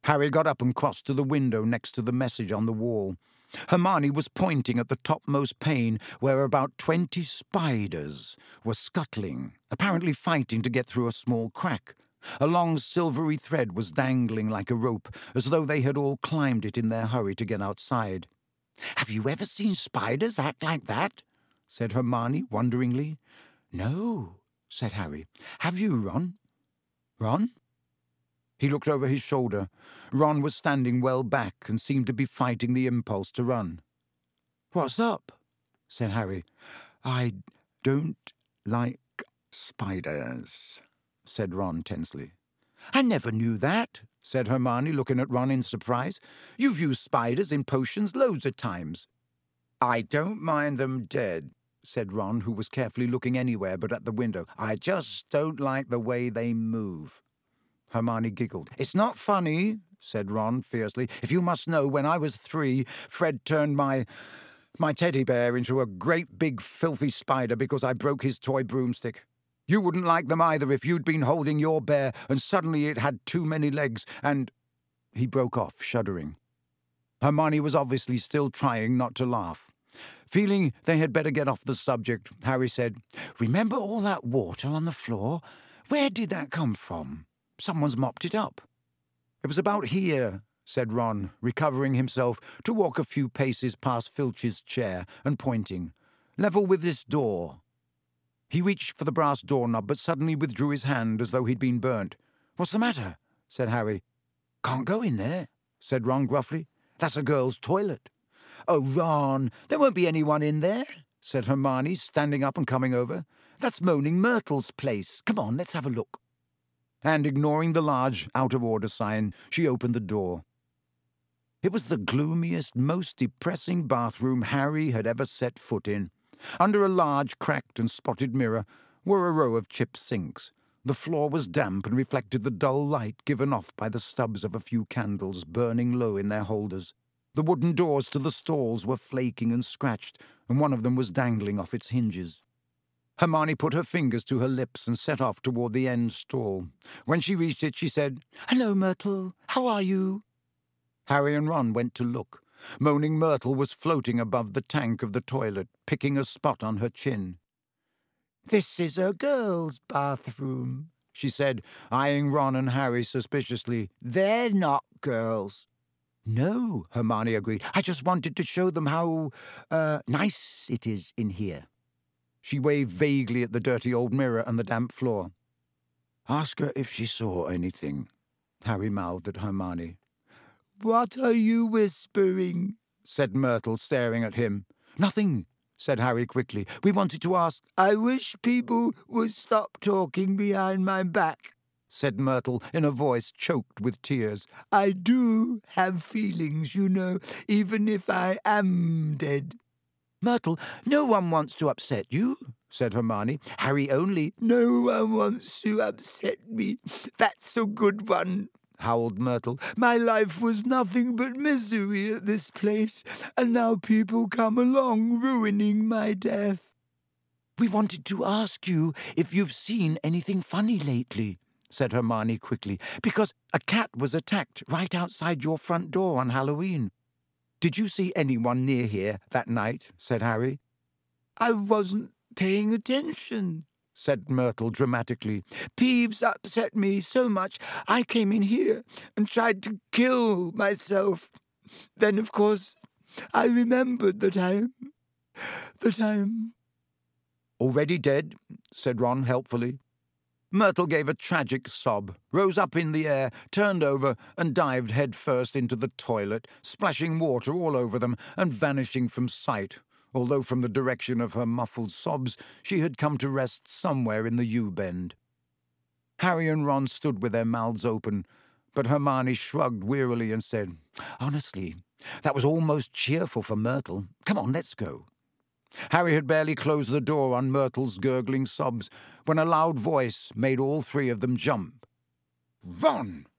Harry got up and crossed to the window next to the message on the wall. Hermione was pointing at the topmost pane where about 20 spiders were scuttling, apparently fighting to get through a small crack. A long silvery thread was dangling like a rope, as though they had all climbed it in their hurry to get outside. "Have you ever seen spiders act like that?" said Hermione wonderingly. "No," said Harry. "Have you, Ron?" "Ron?" He looked over his shoulder. Ron was standing well back and seemed to be fighting the impulse to run. "What's up?" said Harry. "I don't like spiders," said Ron tensely. "I never knew that," said Hermione, looking at Ron in surprise. "You've used spiders in potions loads of times." "I don't mind them dead," said Ron, who was carefully looking anywhere but at the window. "I just don't like the way they move." Hermione giggled. "It's not funny," said Ron fiercely. "If you must know, when I was 3, Fred turned my teddy bear into a great big filthy spider because I broke his toy broomstick. You wouldn't like them either if you'd been holding your bear and suddenly it had too many legs and—" He broke off, shuddering. Hermione was obviously still trying not to laugh. Feeling they had better get off the subject, Harry said, "Remember all that water on the floor? Where did that come from? Someone's mopped it up." "It was about here," said Ron, recovering himself to walk a few paces past Filch's chair and pointing. "Level with this door." He reached for the brass doorknob, but suddenly withdrew his hand as though he'd been burnt. "What's the matter?" said Harry. "Can't go in there," said Ron gruffly. "That's a girl's toilet." "Oh, Ron, there won't be anyone in there," said Hermione, standing up and coming over. "That's Moaning Myrtle's place. Come on, let's have a look." And, ignoring the large out-of-order sign, she opened the door. It was the gloomiest, most depressing bathroom Harry had ever set foot in. Under a large, cracked and spotted mirror were a row of chipped sinks. The floor was damp and reflected the dull light given off by the stubs of a few candles burning low in their holders. The wooden doors to the stalls were flaking and scratched, and one of them was dangling off its hinges. Hermione put her fingers to her lips and set off toward the end stall. When she reached it, she said, "Hello, Myrtle. How are you?" Harry and Ron went to look. Moaning Myrtle was floating above the tank of the toilet, picking a spot on her chin. "This is a girl's bathroom," she said, eyeing Ron and Harry suspiciously. "They're not girls." "No," Hermione agreed. "I just wanted to show them how, nice it is in here." She waved vaguely at the dirty old mirror and the damp floor. "Ask her if she saw anything," Harry mouthed at Hermione. "What are you whispering?" said Myrtle, staring at him. "Nothing," said Harry quickly. "We wanted to ask—" "I wish people would stop talking behind my back," said Myrtle in a voice choked with tears. "I do have feelings, you know, even if I am dead." "Myrtle, no one wants to upset you," said Hermione. "Harry only—" "No one wants to upset me. That's a good one," howled Myrtle. "My life was nothing but misery at this place, and now people come along ruining my death." "We wanted to ask you if you've seen anything funny lately," said Hermione quickly, "because a cat was attacked right outside your front door on Halloween." "Did you see anyone near here that night?" said Harry. "I wasn't paying attention," said Myrtle dramatically. "Peeves upset me so much I came in here and tried to kill myself. Then, of course, I remembered that I'm—" "Already dead," said Ron helpfully. Myrtle gave a tragic sob, rose up in the air, turned over, and dived headfirst into the toilet, splashing water all over them and vanishing from sight, although from the direction of her muffled sobs she had come to rest somewhere in the U-bend. Harry and Ron stood with their mouths open, but Hermione shrugged wearily and said, "Honestly, that was almost cheerful for Myrtle. Come on, let's go." Harry had barely closed the door on Myrtle's gurgling sobs when a loud voice made all three of them jump. "Ron!"